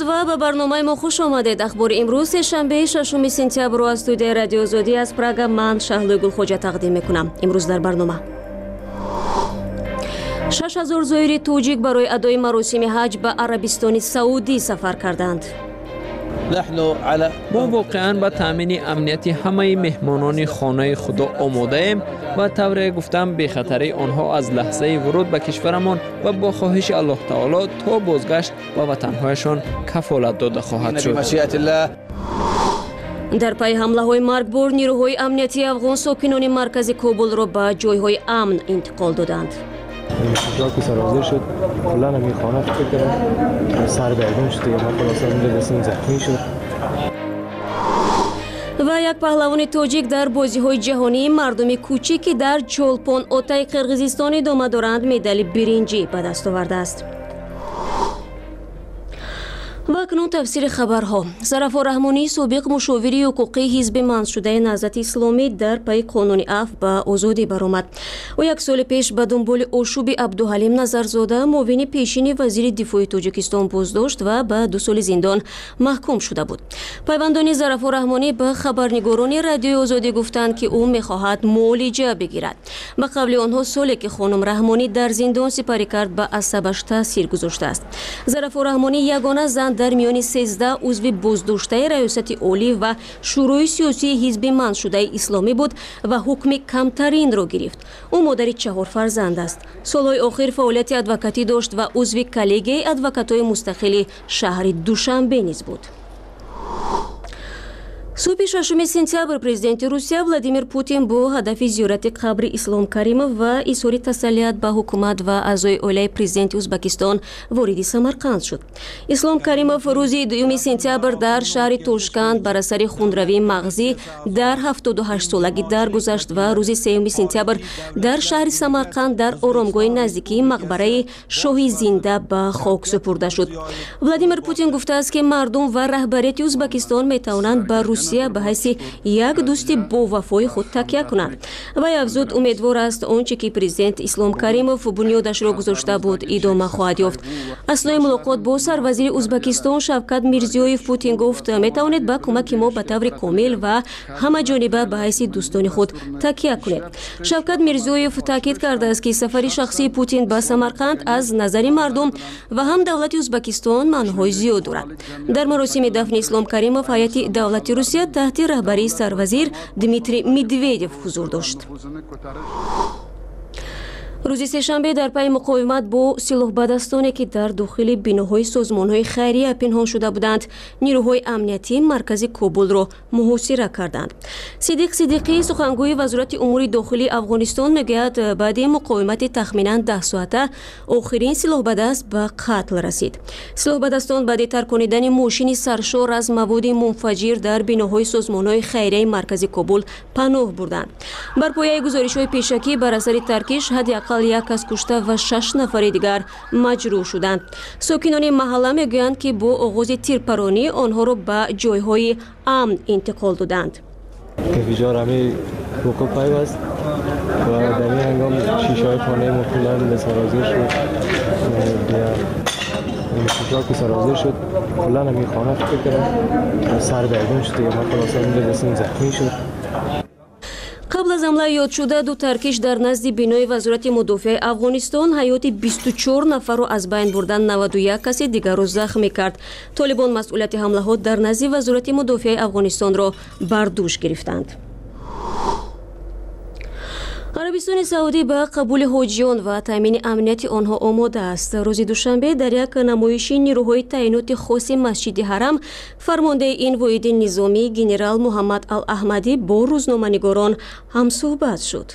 و به برنامه ما خوش آمدید. اخبار امروز شنبه 6 سپتامبر از استودیوی رادیو آزادی از پراگ من شهلا گلخوجه تقدیم میکنم. امروز در برنامه 6000 زائر توجیک برای ادای مراسم حج به عربستان سعودی سفر کردند. ما واقعا به تامین امنیت همه مهمانان خانه خدا آماده ایم و طور گفتم به خطری آنها از لحظه ورود به کشورمان و با خواهش الله تعالی تا بازگشت به وطنهایشان کفالت داده خواهد شد. در پی حمله های مرگبار نیروهای امنیتی افغان ساکنان مرکز کابل را به جایهای امن انتقال دادند. که سرازیر شد کلا نمی خانه فکر کردم سر بیرون شد یا من خلاصا اونجا دستم زخمی شد. و یک پهلوان تاجیک در بازی های جهانی مردم کوچیکی در چولپان اوتای قرقیزستان ادامه دارند مدال برنجی به دست آورده است. و اکنون تفسیر خبرها. ظرفا رحمانی سابق مشاوری حقوقی حزب منصور شده نهضت اسلامی در پی قانون عفو به آزادی برآمد. و یک سال پیش به دنبال آشوب عبدالحلیم نظرزاده معاون پیشین وزیر دفاع تاجیکستان بازداشت و به 2 سال زندان محکوم شده بود. پیوندان ظرفا رحمانی به خبرنگاران رادیو آزادی گفتند که او می‌خواهد معالجه بگیرد. به قبل آنها سالی که خانم رحمانی در زندان سپری کرد به عصبش تاثیر گذاشته است. ظرفا رحمانی یگانه زن در میان 13 عضو بازداشته ریاست عالی و شورای سیاسی حزب منصور شده اسلامی بود و حکم کمترین را گرفت. او مادر 4 فرزند است. سالهای آخر فعالیت ادوکاتی داشت و عضو کلیگه ادوکات‌های مستقل شهر دوشنبه نیز بود. صبح 6 سپتامبر پرزیدنت روسیه ولادیمیر پوتین با هدف زیارت قبر اسلام کریمov و اظهار تسلیت به حکومت و اعضای عالی پرزیدنت ازبکستان وارد سمرقند شد. اسلام کریمov روز 2 سپتامبر در شهر توشکند بر اثر خونروی مغزی در 78 سالگی درگذشت و روز 3 سپتامبر در شهر سمرقند در آرامگاه نزدیکی مقبره شاهی زنده به خاک سپرده شد. ولادیمیر پوتین گفته است که مردم و رهبریت ازبکستان می توانند به روسیه به حیث یک دوست با وفای خود تکیه کنند. و افزود امیدوار است آنچه که پرزیدنت اسلام کریمov بنیادش را گذاشته بود ادامه خواهد یافت. اثنای ملاقات با سروزیر ازبکستان شوکت میرزیویف پوتین گفت می توانید به کمک ما به طور کامل و همه جانبه به حیث دوستان خود تکیه کنید. شوکت میرزیویف تاکید کرده است که سفر شخصی پوتین به سمرقند از نظر مردم و هم دولت ازبکستان معنای زیاد دارد. در مراسم دفن اسلام کریمov هیئت دولتی روسیه تحت رهبری سروزیر دمیتری میدویدیو حضور داشت. روز سه‌شنبه در پی مقاومت با سلاح به دستانی که در داخل بناهای سازمان‌های خیریه پنهان شده بودند، نیروهای امنیتی مرکز کابل را محاصره کردند. صدیق صدیقی سخنگوی وزارت امور داخلی افغانستان میگوید بعد مقاومت تخمیناً 10 ساعته آخرین سلاح به دست به قتل رسید. سلاح به دستان بعد ترکاندن ماشین سرشار از مواد منفجر در بناهای سازمان‌های خیریه مرکز کابل پناه بردند. بر پایه گزارش‌های پیشکی بر اثر ترکش حداقل یک کس کشته و 6 نفر دیگر مجروح شدند. ساکنان محله میگویند که با آغاز تیرپرانی آنها را به جایهای امن انتقال دادند. کفیجار همه وقوع پیوست و در این هنگام شیشه‌های خانه ما کلاً به سرازیر شد. شیشه‌ها که سرازیر شد کلاً همین خانه فکر کردم سر بیرون شد یا من خلاصا اونجا دستم زخمی شد. قبل از حمله یاد شده 2 ترکش در نزد بینای وزارت مدافع افغانستان حیات 24 نفر را از بین بردن، 91 کس دیگر را زخمی کرد. طالبان مسئولیت حمله ها در نزد وزارت مدافع افغانستان را بر دوش گرفتند. عربستان سعودی به قبول حاجیان و تامین امنیت آنها آماده است. روز دوشنبه در یک نمایش نیروهای تعینات خاص مسجد حرم فرمانده این واحد نظامی جنرال محمد الاحمدی با روزنامه‌نگاران هم صحبت شد.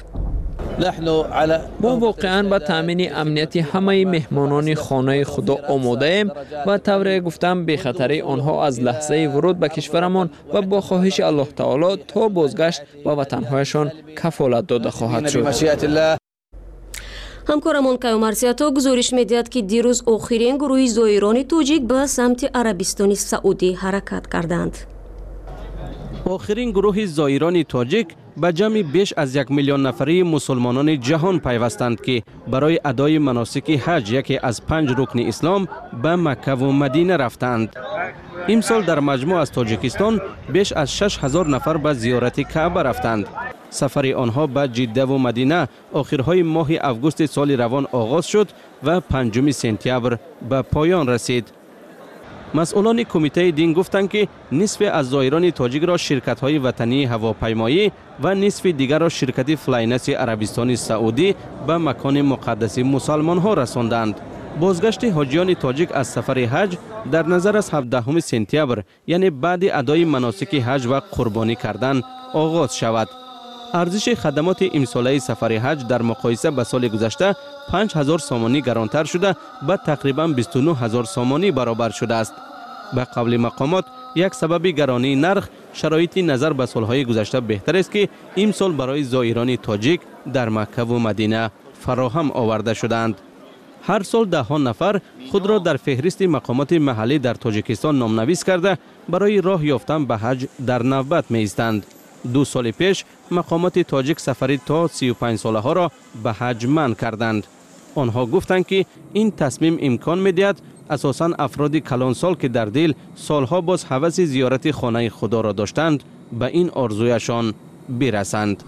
ما واقعا به تامین امنیت همه مهمانان خانه خدا آماده ایم و طور گفتم به خطری آنها از لحظه ورود به کشورمان و با خواهش الله تعالی تا بازگشت به وطنهایشان کفالت داده خواهد شد. همکارمان کیومرسیاتا گزارش می‌دهد که دیروز آخرین گروه زائران تاجیک به سمت عربستان سعودی حرکت کردند. آخرین گروه زائران تاجیک به جمع بیش از 1 میلیون نفری مسلمانان جهان پیوستند که برای ادای مناسک حج، یکی از 5 رکن اسلام، به مکه و مدینه رفتند. امسال در مجموع از تاجیکستان بیش از 6000 نفر به زیارت کعبه رفتند. سفر آنها به جده و مدینه آخرهای ماه اوگوست سال روان آغاز شد و 5 سپتامبر به پایان رسید. مسئولان کمیته دین گفتند که نصف از زائران تاجیک را شرکت‌های وطنی هواپیمایی و نصف دیگر را شرکت فلاینس عربستان سعودی به مکان مقدس مسلمان‌ها رساندند. بازگشت حاجیان تاجیک از سفر حج در نظر از 17 سپتامبر، یعنی بعد ادای مناسک حج و قربانی کردن، آغاز شود. ارزش خدمات امساله سفر حج در مقایسه به سال گذشته 5000 سامانی گرانتر شده به تقریبا 29000 سامانی برابر شده است. به قول مقامات یک سبب گرانی نرخ شرایط نظر به سالهای گذشته بهتر است که امسال برای زائران تاجیک در مکه و مدینه فراهم آورده شدند. هر سال ده ها نفر خود را در فهرست مقامات محلی در تاجیکستان نامنویس کرده برای راه یافتن به حج در نوبت می ایستند. 2 سال پیش مقامات تاجیک سفری تا 35 ساله ها را به حج منع کردند. آنها گفتند که این تصمیم امکان می‌دهد اساساً افراد کلان سال که در دل سالها باز هوس زیارت خانه خدا را داشتند به این آرزویشان برسند.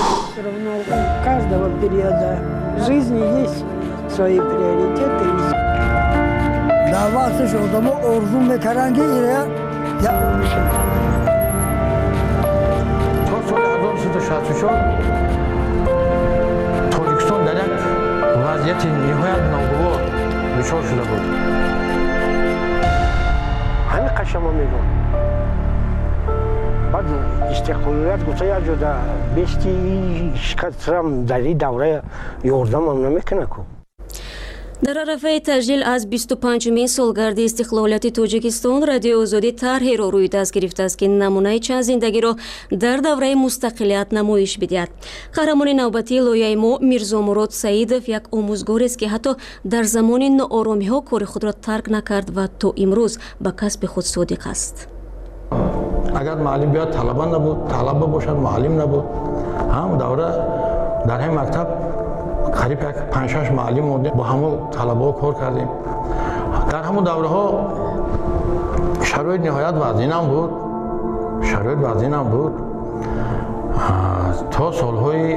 تاجیکستان در یک وضعیت نهایت ناگوار دچار شده بود. همین قشم ها میگم. بعد استقلالیت گفته یک جا در بیستی شکست رم در این دوره یاردم هم نمیکنه که. در عرفه تجلیل از 25مین سالگرد استقلالیت تاجیکستان، رادیو آزادی طرحی را روی دست گرفته است که نمونه چند زندگی را در دوره مستقلیت نمایش بدهد. قهرمان نوبتی لایحه ما میرزا مراد سعیدов یک آموزگار است که حتی در زمان ناآرامی ها کار خود را ترک نکرد و تا امروز به کسب خود صادق است. اگر معلم بیاد طلبه نبود، طلبه باشد معلم نبود. هم دوره در همین مکتب قریب 5-6 معلم با همون طلبه کار کردیم. در همون دوره ها شرایط نهایت وضعین بود. تا سالهای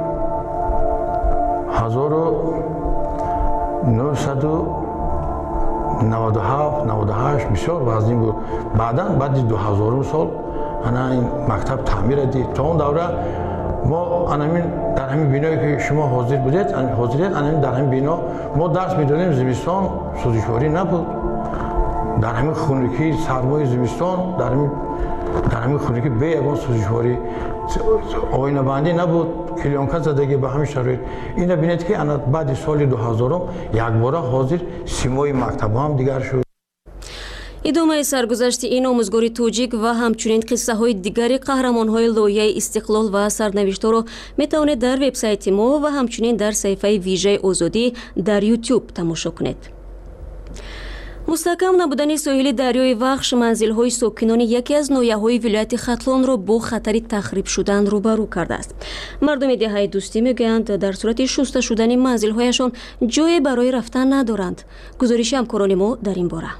1997-98 بسیار وضعین بود. بعد 2000 سال این مکتب تعمیر دید. تا اون دوره ما در همین بینایی که شما حاضر بودید در همین بینا ما درس می‌دادیم. زمستان سوزشواری نبود. در همین خونگی سرمای زمستان در همین خونگی به یگان سوزشواری آینه بندی نبود. کلیانکا زدگی به همین شرایط. اینا بینید که بعد سال 2000 یک بار حاضر سیمای مکتب هم دیگر شد. ادامه سرگذشت این آموزگار تاجیک و همچنین قصه های دیگری قهرمان های لایحه استقلال و سرنوشت ها را می توانید در وبسایت ما و همچنین در صفحه ویژه آزادی در یوتیوب تماشا کنید. مستحکم نبودن ساحل دریای وخش منزل های ساکنان یکی از ناحیه های ولایت ختلان را با خطر تخریب شدن روبرو کرده است. مردم دهه دوستی میگویند در صورت شسته شدن منزل هایشان جای برای رفتن ندارند. گزارش همکاران ما در این باره.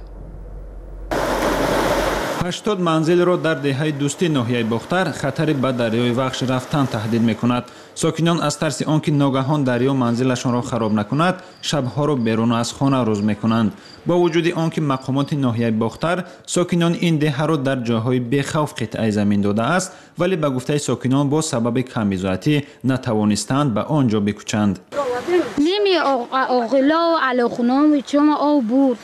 80 منزل را در دهه دوستی ناحیه باختر خطر به دریای وخش رفتن تهدید می‌کند. ساکنان از ترس آنکه ناگهان دریا منزلشان را خراب نکند، شبها را بیرون از خانه روز می‌کنند. با وجود آنکه مقامات ناحیه باختر ساکنان این دهه را در جاهای بی‌خوف قطعه زمین داده است، ولی به گفته ساکنان با سبب کمیزاتی نتوانستند به آنجا بکوچند. نیمی اغلا و علاخونام چون او بود.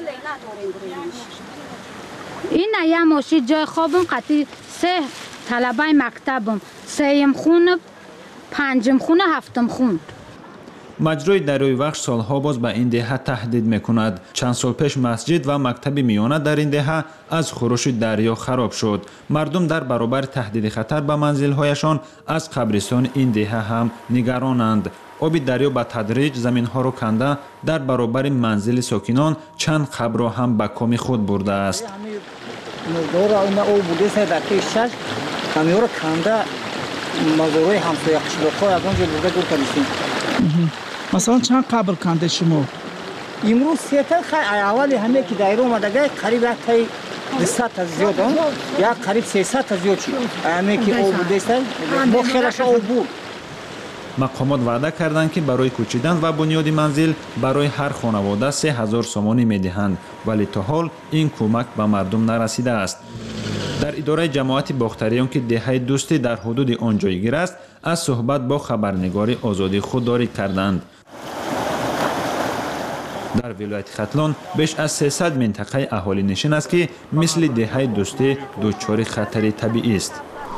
این یه ماشین جای خوابم قطعی 3 طلبه مکتبم، 3م خونه، 5م خونه، 7م خونه. مجرای دریای وخش سالها باز به این دهه تهدید میکند. چند سال پیش مسجد و مکتب میانه در این دهه از خروش دریا خراب شد. مردم در برابر تهدید خطر به منزلهایشان از قبرستان این دهه هم نگرانند. آب دریا به تدریج زمینها را کنده در برابر منزل ساکنان چند قبر را هم به کام خود برده است. همیورا کنده مزارای همسایه قشلاق‌ها از اونجا برده دور کردیم. مثلا چند قبر کنده شما؟ امروز سیتر اولی همه که دایره اومده قریب تای 200 تا زیاد یا قریب 300 تا زیاد شد. همه که او بوده است با خیرش او بود. مقامات وعده کردند که برای کوچیدن و بنیاد منزل برای هر خانواده 3000 سومانی میدهند، ولی تا حال این کمک به مردم نرسیده است. در اداره جماعت باختریان که دهه دوستی در حدود آن جایگیر است، از صحبت با خبرنگار آزادی خودداری کردند. در ولایت ختلان بیش از 300 منطقه اهالی نشین است که مثل دهه دوستی دچار خطر طبیعی است.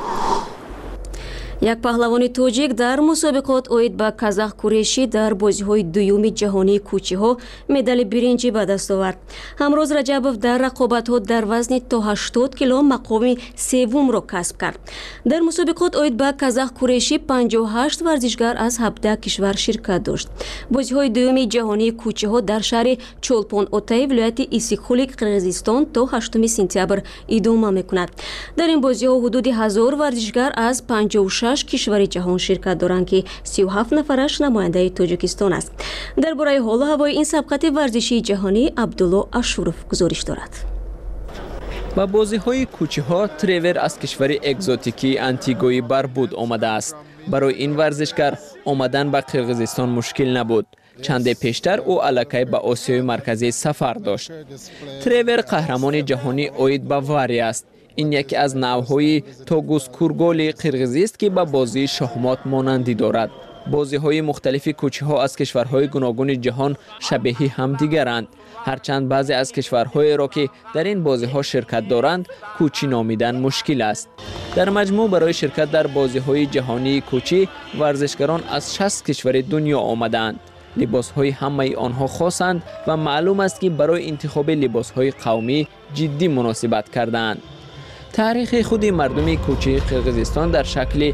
یک پهلوانی توجیک در مسابقات اوید با کازاخ کوریشی در بازی‌های دوم جهانی کوچی‌ها مدال برنجی به دست آورد. همروز رجبوف در رقابت‌ها در وزن تا 80 کیلو مقام سوم را کسب کرد. در مسابقات اوید با کازاخ کوریشی 58 ورزشکار از 17 کشور شرکت داشت. بازی‌های دوم جهانی کوچی‌ها در شهر چولپون اوتای ولایت ایسیکولیک قرقیزستان تا 8 سپتامبر ادامه می‌کند. در این بازی‌ها حدود 1000 ورزشکار از 56 کشور جهان شرکت دارند که 37 نفرش نماینده تاجیکستان است. درباره حال و هوای این سبقت ورزشی جهانی عبدالله اشورف گزارش دارد. با بازی‌های کوچه‌ها تریور از کشور اگزوتیکی انتیگوی بربود آمده است. برای این ورزشکار آمدن به قرقیزستان مشکل نبود. چند پیشتر او الکی به آسیای مرکزی سفر داشت. تریور قهرمان جهانی اوید به واری است. این یکی از نوع‌های توگوس کورگول قرقیزی است که به بازی شахمات مانندی دارد. بازی‌های مختلف کوچه‌ها از کشورهای گوناگون جهان شبیه همدیگرند. هرچند بعضی از کشورهای را که در این بازی‌ها شرکت دارند کوچی نامیدن مشکل است. در مجموع برای شرکت در بازی‌های جهانی کوچی ورزشکاران از 60 کشور دنیا آمدند. لباس‌های همه آنها خاصند و معلوم است که برای انتخاب لباس‌های قومی جدی مناسبت کردند. تاریخ خود مردم کوچی قرقیزستان در شکل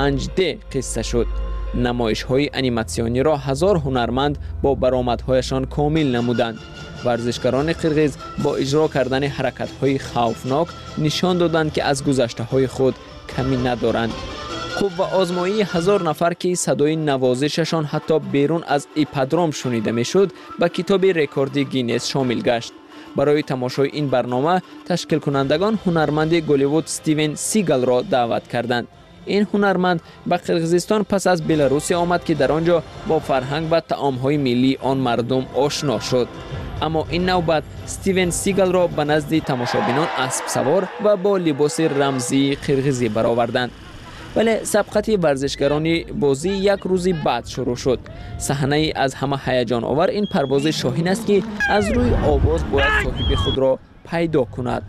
5D قصه شد. نمایش‌های انیماسیونی را 1000 هنرمند با برآمدهایشان کامل نمودند. ورزشکاران قرقیز با اجرا کردن حرکت‌های خوفناک نشان دادند که از گذشته‌های خود کمی ندارند. خوب و آزمایی 1000 نفر که صدای نوازششان حتی بیرون از ایپادروم شنیده میشد به کتاب رکورد گینس شامل گشت. برای تماشای این برنامه تشکیل کنندگان هنرمند گالیوود استیون سیگال را دعوت کردند. این هنرمند به قرقیزستان پس از بلاروس آمد که در آنجا با فرهنگ و طعام‌های ملی آن مردم آشنا شد. اما این نوبت استیون سیگال را به نزد تماشابینان اسب سوار و با لباس رمزی قرقیزی برآوردند. ولی سبقت ورزشکاران بازی یک روزی بعد شروع شد. صحنه از همه هیجان آور این پرواز شاهین است که از روی آواز باید صاحب خود را پیدا کند.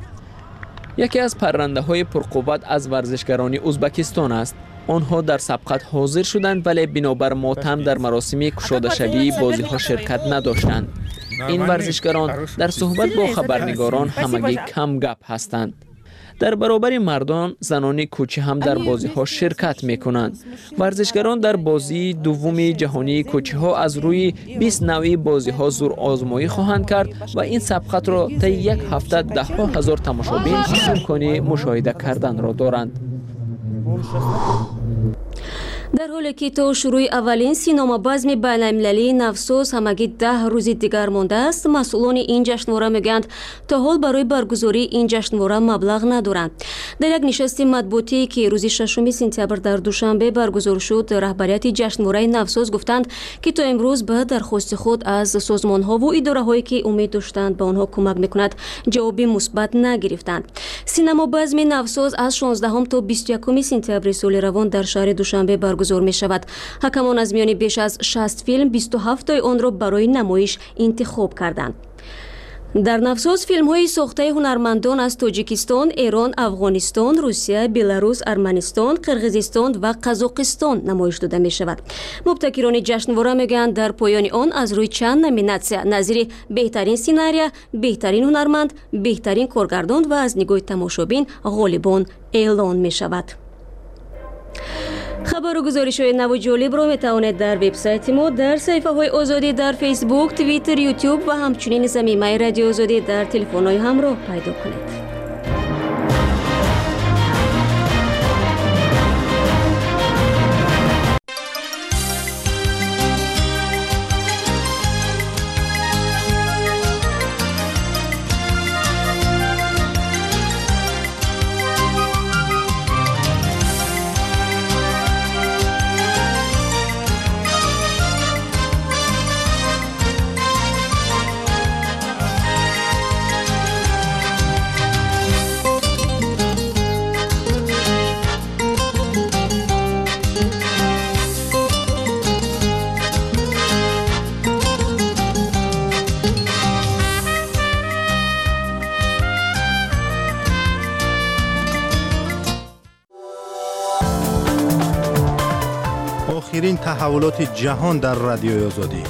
یکی از پرنده های پرقوت از ورزشکاران ازبکستان است. آنها در سبقت حاضر شدند ولی بنابر ماتم در مراسم کشاده شوی بازی ها شرکت نداشتند. این ورزشکاران در صحبت با خبرنگاران همگی کم گپ هستند. در برابر مردان زنان کوچی هم در بازی ها شرکت می کنند. ورزشکاران در بازی دوم جهانی کوچی ها از روی 20 نوعی بازی ها زور آزمایی خواهند کرد و این سبقت را تا یک هفته 10,000 تماشابین امکان مشاهده کردن را دارند. در حالی که تا شروع اولین سینما بزم بین‌المللی نوساز همگی 10 روز دیگر مانده است، مسئولان این جشنواره میگویند تا حال برای برگزاری این جشنواره مبلغ ندارند. در یک نشست مطبوعاتی که روز 6 سپتامبر در دوشنبه برگزار شد، رهبریت جشنواره نوساز گفتند که تا امروز به درخواست خود از سازمان‌ها و اداره‌هایی که امید داشتند به آنها کمک می‌کند جواب مثبت نگرفتند. سینما بزم نوساز از 16 تا 21 سپتامبر سال روان در شهر دوشنبه برگزار می شود. حکمان از میان بیش از 60 فیلم 27 آن را برای نمایش انتخاب کردند. در نوساز فیلم های ساخته هنرمندان از تاجیکستان، ایران، افغانستان، روسیه، بلاروس، ارمنستان، قرقیزستان و قزاقستان نمایش داده می شود. مبتکران جشنواره میگویند در پایان آن از روی چند نامیناسیون نظیر بهترین سناریو، بهترین هنرمند، بهترین کارگردان و از نگاه تماشابین غالبان اعلان می شود. خبر و گزارش های نو و جالب را می توانید در وبسایت ما، در صفحه های آزادی در فیسبوک، توییتر، یوتیوب و همچنین زمینه رادیو آزادی در تلفن های همراه پیدا کنید. آخرین تحولات جهان در رادیوی آزادی.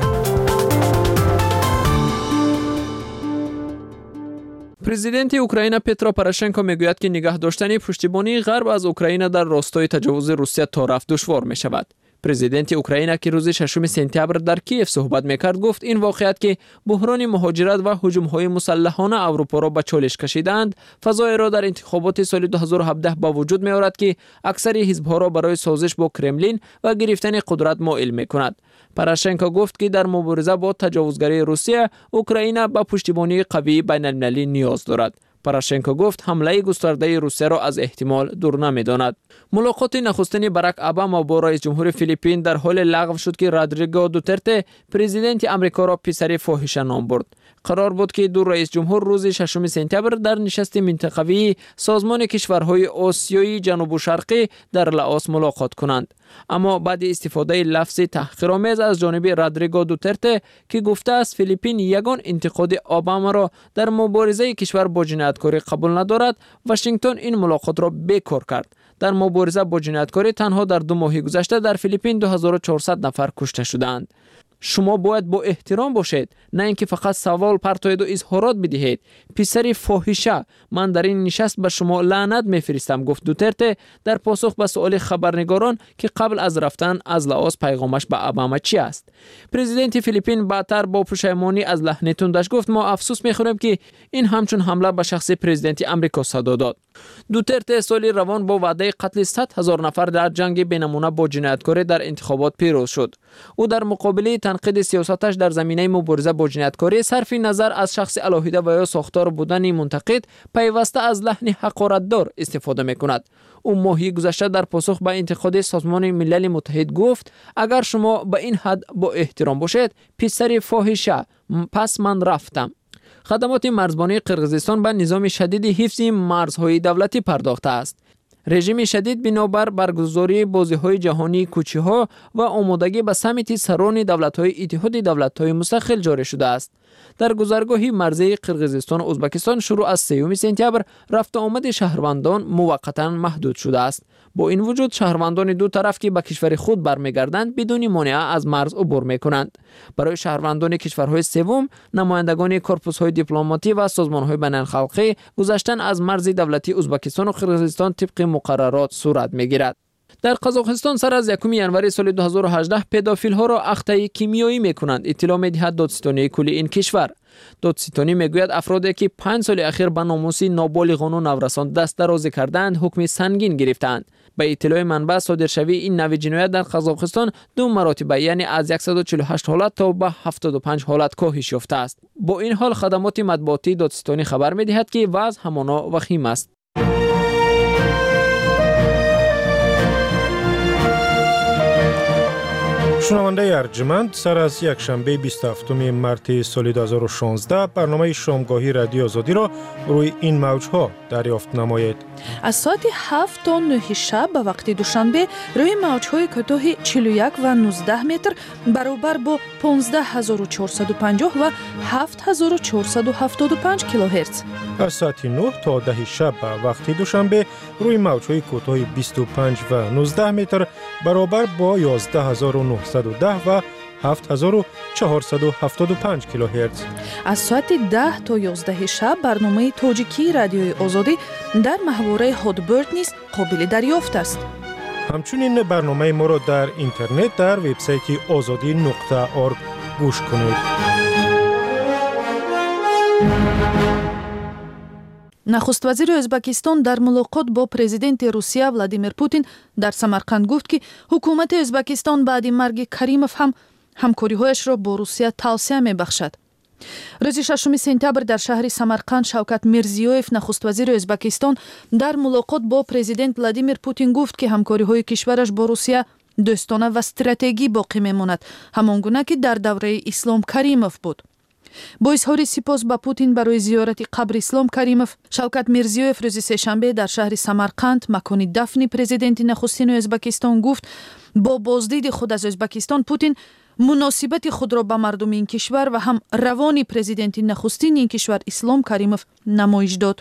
پرزیدنت اوکراین پترو پروشنکو میگوید که نگاه داشتن پشتیبانی غرب از اوکراین در راستای تجاوز روسیه تا رفت دشوار می شود. پرزیدنت اوکراین که روز 6 سپتامبر در کیف صحبت میکرد گفت این واقعیت که بحران مهاجرت و هجوم‌های مسلحانه اروپا را به چالش کشیدند فضای را در انتخابات سال 2017 با وجود می‌آورد که اکثر حزب‌ها را برای سازش با کرملین و گرفتن قدرت مائل می‌کند. پروشنکو گفت که در مبارزه با تجاوزگری روسیه اوکراین به پشتیبانی قوی بین‌المللی نیاز دارد. پروشنکو گفت حمله گسترده روسیه را از احتمال دور نمی‌داند. ملاقات نخستین باراک اوباما با رئیس جمهور فیلیپین در حال لغو شد که رودریگو دوترته پرزیدنت آمریکا را پسر فاحشه نام برد. قرار بود که دو رئیس جمهور روز 6 سپتامبر در نشست منطقوی سازمان کشورهای آسیایی جنوب و شرقی در لاوس ملاقات کنند. اما بعد استفاده لفظ تحقیرآمیز از جانب رودریگو دوترته که گفته است فیلیپین یگان انتقاد اوباما را در مبارزه کشور با جنایتکاری قبول ندارد، واشنگتن این ملاقات را بیکار کرد. در مبارزه با جنایتکاری تنها در 2 ماه گذشته در فیلیپین 2400 نفر کشته شدند. شما باید با احترام باشید، نه اینکه فقط سوال پرتاید و اظهارات بدهید. پسر فاحشه، من در این نشست به شما لعنت میفرستم، گفت دوترته در پاسخ به سؤال خبرنگاران که قبل از رفتن از لاوس پیغامش به اوباما چی است. پرزیدنت فیلیپین بعدتر با پشیمانی از لحن تندش گفت ما افسوس میخوریم که این همچون حمله به شخص پرزیدنت آمریکا صدا داد. دوترته سال روان با وعده قتل 100,000 نفر در جنگ بین‌المللی با جنایتکاری در انتخابات پیروز شد. او در مقابله تنقید سیاستش در زمینه مبارزه با جنایتکاری صرف نظر از شخص علیحده و یا ساختار بودن منتقد پیوسته از لحن حقارت‌دار استفاده می‌کند. او ماهی گذشته در پاسخ به انتقاد سازمان ملل متحد گفت اگر شما به این حد با احترام باشید پسر فاحشه، پس من رفتم. خدمات مرزبانی قرقیزستان به نظام شدید حفظ مرزهای دولتی پرداخته است. رژیم شدید بنابر برگزاری بازی‌های جهانی کوچه‌ها و آمادگی به سمیت سران دولت‌های اتحاد دولت‌های مستقل جاری شده است. در گذرگاهی مرزی قرقیزستان و ازبکستان شروع از 3 سپتامبر رفت آمد شهروندان موقتا محدود شده است. با این وجود شهروندان دو طرف که به کشور خود برمیگردند بدون مانع از مرز عبور میکنند. برای شهروندان کشورهای سوم نمایندگان کورپوس‌های دیپلماتی و سازمان‌های بین‌الخلقی گذشتن از مرز دولتی ازبکستان و قرقیزستان طبق مقررات صورت میگیرد. در قزاقستان سر از 1 ژانویه سال 2018 پدافیل‌ها را اخته کیمیایی می‌کنند. اطلاع می‌دهد دادستانی کلی این کشور. دادستانی میگوید افرادی که 5 سال اخیر به ناموس نابالغان و نورسان دست درازی کردند حکم سنگین گرفتند. به اطلاع منبع صادرشوی این نوع جنایت در قزاقستان 2 مراتبه یعنی از 148 حالت تا به 75 حالت کاهش یافته است. با این حال خدمات مطبوعاتی دادستانی خبر می‌دهد که وضع همانا وخیم است. شنونده ارجمند، سر از یک شنبه 27 مارس سال 2016 برنامه شامگاهی رادیو آزادی را روی این موج‌ها دریافت نمایید. از ساعت 7 تا 9 شب به وقت دوشنبه روی موج‌های کوتاه 41 و 19 متر برابر با 15450 و 7475 کیلوهرتز. از ساعت 9 تا 10 شب به وقت دوشنبه روی موج‌های کوتاه 25 و 19 متر برابر با 11910 و 7475 کیلوهرتز. از ساعت 10 تا 11 شب برنامه تاجیکی رادیوی آزادی در محوره هادبرد نیز قابل دریافت است. همچنین برنامه ما را در اینترنت در وبسایت azadi.org گوش کنید. نخست وزیر ازبکستان در ملاقات با پرزیدنت روسیه ولادیمیر پوتین در سمرقند گفت که حکومت ازبکستان بعد مرگ کریموف هم همکاری‌هایش را با روسیه توسعه می‌بخشد. روز 6 سپتامبر در شهر سمرقند شوکت میرزیویف نخست وزیر ازبکستان در ملاقات با پرزیدنت ولادیمیر پوتین گفت که همکاری‌های کشورش با روسیه دوستانه و استراتژیکی باقی می‌ماند، همانگونه که در دوره اسلام کریموف بود. با اظهار سپاس به پوتین برای زیارت قبر اسلام کریموف، شوکت میرزیویف روز سه‌شنبه در شهر سمرقند مکان دفن پرزیدنت نخستین ازبکستان گفت با بازدید خود از ازبکستان پوتین مناسبت خود را به مردم این کشور و هم روان پرزیدنت نخستین این کشور اسلام کریموف نمایش داد.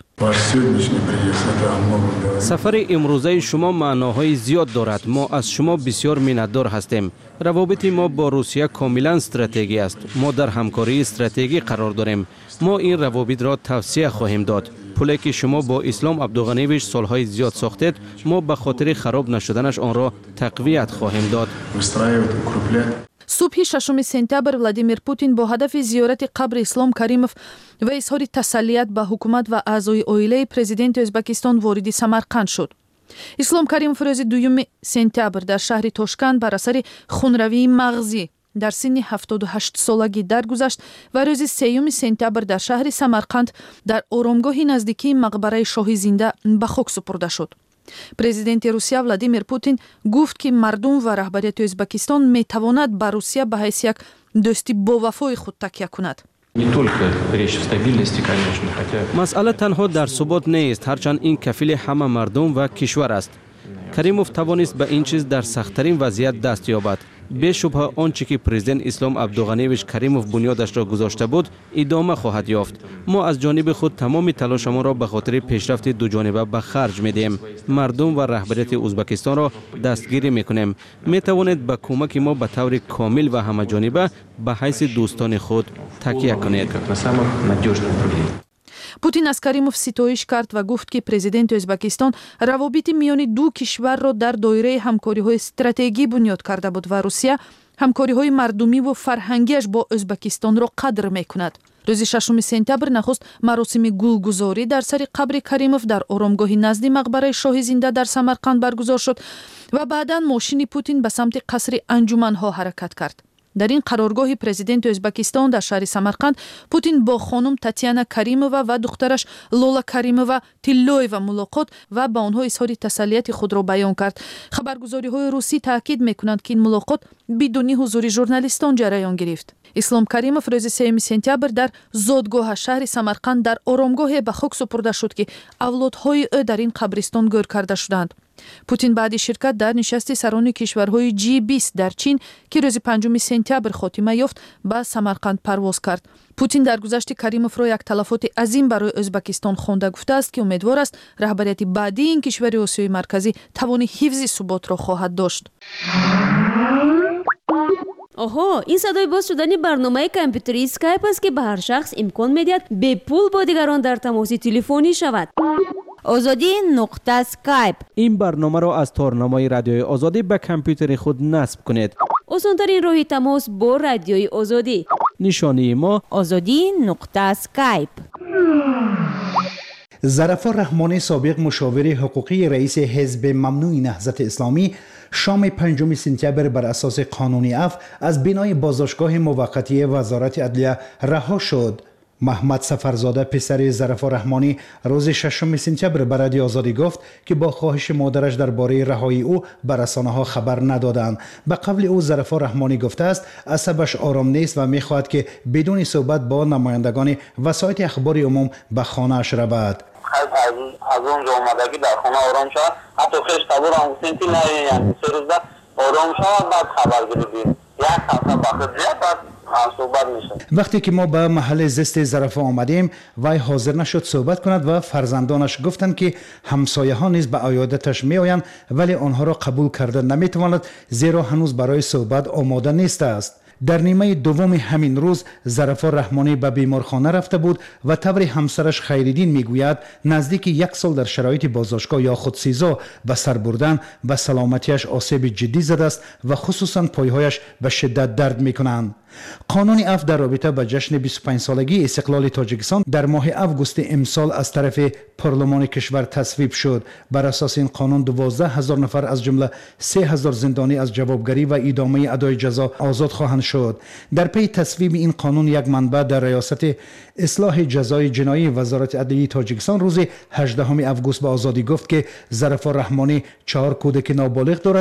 سفر امروزه شما معناهای زیاد دارد. ما از شما بسیار منتدار هستیم. روابط ما با روسیه کاملا استراتژی است. ما در همکاری استراتژی قرار داریم. ما این روابط را توسعه خواهیم داد. پلی که شما با اسلام عبدوغنیویچ سالهای زیاد ساختید، ما به خاطر خراب نشدنش آن را تقویت خواهیم داد. صبح 6 سپتامبر ولادیمیر پوتین با هدف زیارت قبر اسلام کریموف و اظهار تسلیت به حکومت و اعضای عائله پرزیدنت ازبکستان وارد سمرقند شد. اسلام کریموف روز 2 سپتامبر در شهر تاشکند بر اثر خونروی مغزی در سن 78 سالگی درگذشت و روز 3 سپتامبر در شهر سمرقند در آرامگاهی نزدیکی مقبره شاه زنده به خاک سپرده شد. پرزیدنت روسیه ولادیمیر پوتین گفت که مردم و رهبریت ازبکستان می تواند به روسیه به حیث یک دوستی با وفای خود تکیه کند. مسئله تنها در ثبات نیست، هرچند این کفیل همه مردم و کشور است. کریموف توانست به این چیز در سخت‌ترین وضعیت دست یابد. به شبهه آنچه که پرزیدنت اسلام عبدوغنیویچ کریموف بنیادش را گذاشته بود ادامه خواهد یافت. ما از جانب خود تمام تلاشمان را به خاطر پیشرفت دو جانبه به خرج می‌دهیم. مردم و رهبریت ازبکستان را دستگیری می‌کنیم. می‌توانید به کمک ما به طور کامل و همه جانبه به حیث دوستان خود تکیه کنید. پوتین از کریموف ستایش کرد و گفت که پرزیدنت ازبکستان روابط میان دو کشور را در دایره همکاری‌های استراتژیکی بنیاد کرده بود و روسیه همکاری‌های مردمی و فرهنگیش با ازبکستان را قدر می‌کند. روز 6 سپتامبر نخست مراسم گلگذاری در سر قبر کریموف در آرامگاهی نزد مقبره شاه زنده در سمرقند برگزار شد و بعداً ماشین پوتین به سمت قصر انجمن‌ها حرکت کرد. در این قرارگاه پرزیدنت ازبکستان در شهر سمرقند پوتین با خانم تاتیانا کریمووا و دخترش لولا کریمووا تیلویوا ملاقات و با آنها اظهار تسلیت خود را بیان کرد. خبرگزاری‌های روسی تاکید می‌کنند که این ملاقات بدون حضور ژورنالیستان جریان گرفت. اسلام کریموف روز 3 سپتامبر در زادگاه شهر سمرقند در آرامگاه به خاک سپرده شد که اولادهای او در این قبرستان گور کرده شدند. پوتین بعد شرکت در نشست سران کشورهای G20 در چین که روز 5 سپتامبر خاتمه یافت به سمرقند پرواز کرد. پوتین در گذشت کریموف را یک تلفات عظیم برای ازبکستان خوانده گفته است که امیدوار است رهبریت بعدی این کشور آسیای مرکزی توان حفظ ثبات را خواهد داشت. آها، این صدای باز شدن برنامه کامپیوتری اسکایپ است که به هر شخص امکان می‌دهد به پول با دیگران در تماس تلفنی شود. آزادی نقطه اسکایپ. این برنامه را از تارنمای رادیوی آزادی به کامپیوتر خود نصب کنید. آسان‌ترین راه تماس با رادیوی آزادی. نشانی ما آزادی نقطه اسکایپ. ظرفا رحمانی سابق مشاور حقوقی رئیس حزب ممنوع نهضت اسلامی شام 5 سپتامبر بر اساس قانونی عفو از بینای بازداشتگاه موقتی وزارت عدلیه رها شد. محمد سفرزاده پسر ظرفا رحمانی روز 6 سپتامبر به رادیو آزادی گفت که با خواهش مادرش درباره رهایی او به رسانه‌ها خبر ندادند. به قول او ظرفا رحمانی گفته است عصبش آرام نیست و می‌خواهد که بدون صحبت با نمایندگان وسایط اخبار عموم به خانه‌اش رود. از اونجا اومدگی در خانه آرام شد، حتی خیش تبور هم گفتیم یعنی 3 روز آرام شد بعد خبر گرفتیم. یک هفته بعد بعد صحبت میشه. وقتی که ما به محل زیست ظرفا آمدیم وی حاضر نشد صحبت کند و فرزندانش گفتند که همسایه ها نیز به عیادتش می آیند ولی آنها را قبول کرده نمی تواند زیرا هنوز برای صحبت آماده نیست است. در نیمه دوم همین روز ظرفا رحمانی به بیمارخانه رفته بود و طور همسرش خیرالدین میگوید نزدیک 1 سال در شرایط بازداشتگاه یا خودسیزا به سر بردن و سلامتیش آسیب جدی زده است و خصوصا پایهایش به شدت درد میکنند. قانون عفو در رابطه با جشن 25 سالگی استقلال تاجیکستان در ماه آگوست امسال از طرف پارلمان کشور تصویب شد. بر اساس این قانون 12,000 نفر از جمله 3,000 زندانی از جوابگری و ادامه ادای جزا آزاد خواهند شد. در پی تصویب این قانون یک منبع در ریاست اصلاح جزای جنایی وزارت عدلیه تاجیکستان روز 18 آگوست به آزادی گفت که ظرفا رحمانی 4 کودک نابالغ دارد و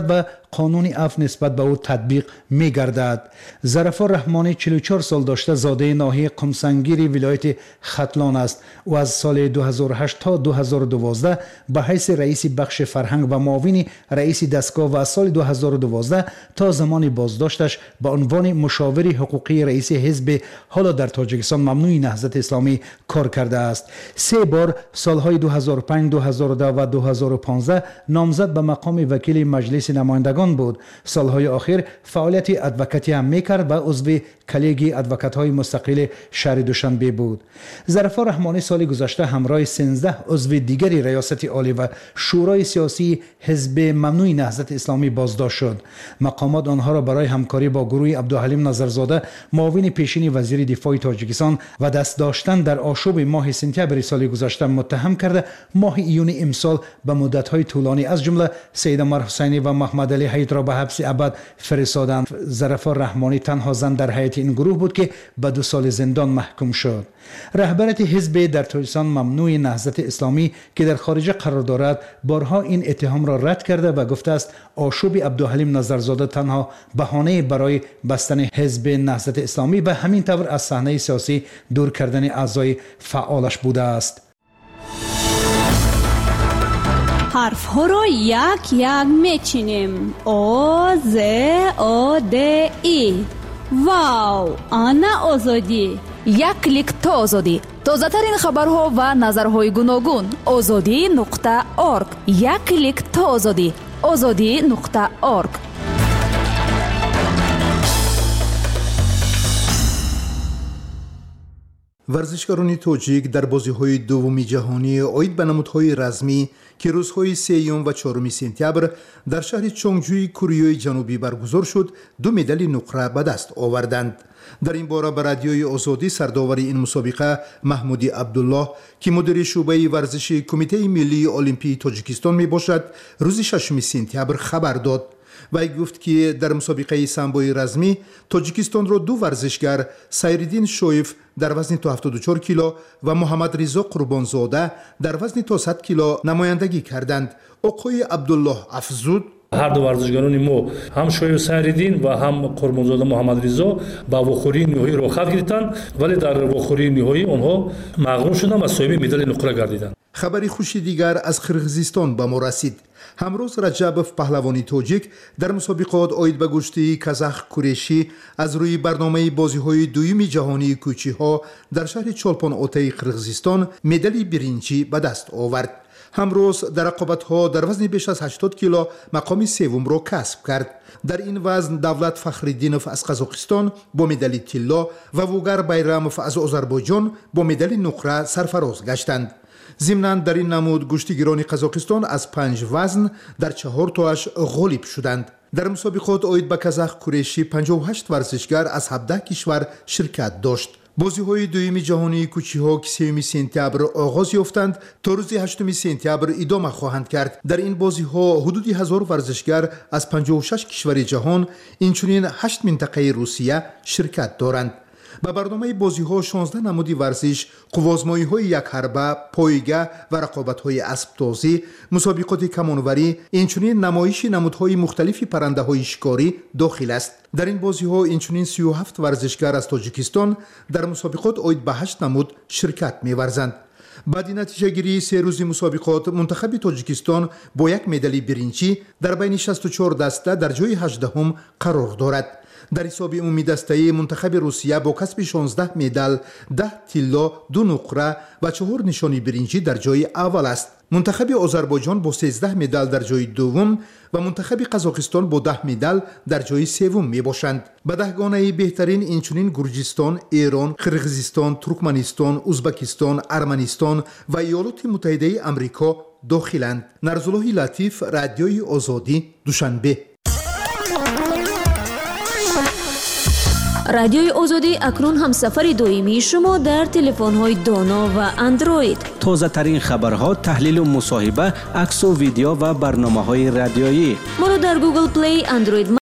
قانون عفو نسبت به او تطبیق می گردد. ظرفا رحمانی 44 سال داشته، زاده ناحیه قمسنگیری ولایت ختلان است. او از سال 2008 تا 2012 به حیث رئیس بخش فرهنگ و معاون رئیس دستگاه و از سال 2012 تا زمان بازداشتش به عنوان مشاور حقوقی رئیس حزب حالا در تاجیکستان ممنوع نهضت اسلامی کار کرده است. 3 بار سالهای 2005، 2010 و 2015 نامزد به مقام وکیل مجلس نمایندگان بود. سالهای آخر فعالیت ادوکاتی هم میکرد و عضو کلیگ ادوکات‌های مستقل شهر دوشنبه بود. ظرفا رحمانی سال گذشته همراه 13 عضو دیگری ریاست عالی و شورای سیاسی حزب ممنوع نهضت اسلامی بازداشت شد. مقامات آنها را برای همکاری با گروه عبدالحلیم نظرزاده معاون پیشین وزیر دفاع تاجیکستان و دست داشتن در آشوب ماه سپتامبر سال گذشته متهم کرده ماه ایون امسال به مدت‌های طولانی از جمله سید عمر حسینی و محمد علی حید را به حبس ابد فرستادند. ظرفا رحمانی تنها زن در هیئت این گروه بود که به 2 سال زندان محکوم شد. رهبرت حزب در تاجیکستان ممنوع نهضت اسلامی که در خارج قرار دارد بارها این اتهام را رد کرده و گفته است آشوب عبدالحلیم نظرزاده تنها بهانه برای بستن حزب نهضت اسلامی و همین طور از صحنه سیاسی دور کردن اعضای فعالش بوده است. حرف ها را یک یک میچینیم. او ز او د ای. واو، آنا آزادی. یک کلیک تا آزادی. تازه ترین خبرها و نظرهای گوناگون. azadi.org. یک کلیک تا آزادی. azadi.org. ورزشکاران تاجیک در بازی‌های دوم جهانی عاید به نمودهای رسمی که روزهای 3 و 4 سپتامبر در شهر چونگجوی کره جنوبی برگزار شد 2 مدال نقره به دست آوردند. در این باره به رادیوی آزادی سرداور این مسابقه محمودی عبدالله که مدیر شعبه ورزش کمیته ملی المپی تاجیکستان می باشد روز 6 سپتامبر خبر داد. وی گفت که در مسابقه سامبوی رزمی تاجیکستان را 2 ورزشگر سیرالدین شویف در وزن تا 74 کیلو و محمد رضا قربانزاده در وزن تا 100 کیلو نمایندگی کردند. آقای عبدالله افزود هر دو ورزشکاران ما هم شویف سیرالدین و هم قربانزاده محمد رضا با وخوری نهایی را خط گرفتند ولی در وخوری نهایی آنها مغلوب شدند و صاحب مدال نقره گردیدند. خبری خوشی دیگر از قرغیزستان به ما رسید. همروز رجبوف پهلوانی تاجیک در مسابقات عاید به گشتی کازاخ کوریشی از روی برنامه بازی‌های دوم جهانی کوچی‌ها در شهر چولپان اوتای قرغیزستان مدال برنجی به دست آورد. همروز در رقابت‌ها در وزن بیش از 80 کیلو مقام سوم را کسب کرد. در این وزن دولت فخرالدینوف از قزاقستان با مدال طلا و ووگر بیراموف از آذربایجان با مدال نقره سرفراز گشتند. ضمناً در این نمود گشتیگیران قزاقستان از 5 وزن در 4 تاش غالب شدند. در مسابقات عاید به کازاخ کوریشی 58 ورزشگر از 17 کشور شرکت داشت. بازی‌های دوم جهانی کوچی‌ها که 3 سپتامبر آغاز یافتند تا روز 8 سپتامبر ادامه خواهند کرد. در این بازی‌ها حدود 1000 ورزشگر از 56 کشور جهان اینچنین 8 منطقه روسیه شرکت دارند. به برنامه بازی‌ها 16 نمودی ورزش، قوازمایی‌های یک حربه، پایگاه و رقابت‌های اسب‌تازی، مسابقات کمانوری، اینچنین نمایش نمودهای مختلف پرنده‌های شکاری داخل است. در این بازی‌ها اینچنین 37 ورزشگر از تاجیکستان در مسابقات عاید به 8 نمود شرکت می‌ورزند. بعد نتیجه گیری 3 روزی مسابقات منتخب تاجیکستان با یک مدال برنجی در بین 64 دسته در جای 18 قرار دارد. در حساب عمومی دسته منتخب روسیه با کسب 16 مدال، 10 طلا، 2 نقره و 4 نشانی برنجی در جای اول است. منتخب آذربایجان با 13 مدال در جای دوم و منتخب قزاقستان با 10 مدال در جای سوم می باشند. به دهگانه بهترین اینچنین گرجستان، ایران، قرغیزستان، ترکمنستان، ازبکستان، ارمنستان و ایالات متحده آمریکا داخلند. نرزالله لطیف، رادیوی آزادی، دوشنبه. رادیوی آزادی اکنون هم سفر دائمی شما در تلفن‌های دانا و اندروید. تازه ترین خبرها، تحلیل و مصاحبه، عکس و ویدیو و برنامه‌های رادیویی. ما را در گوگل پلی، اندروید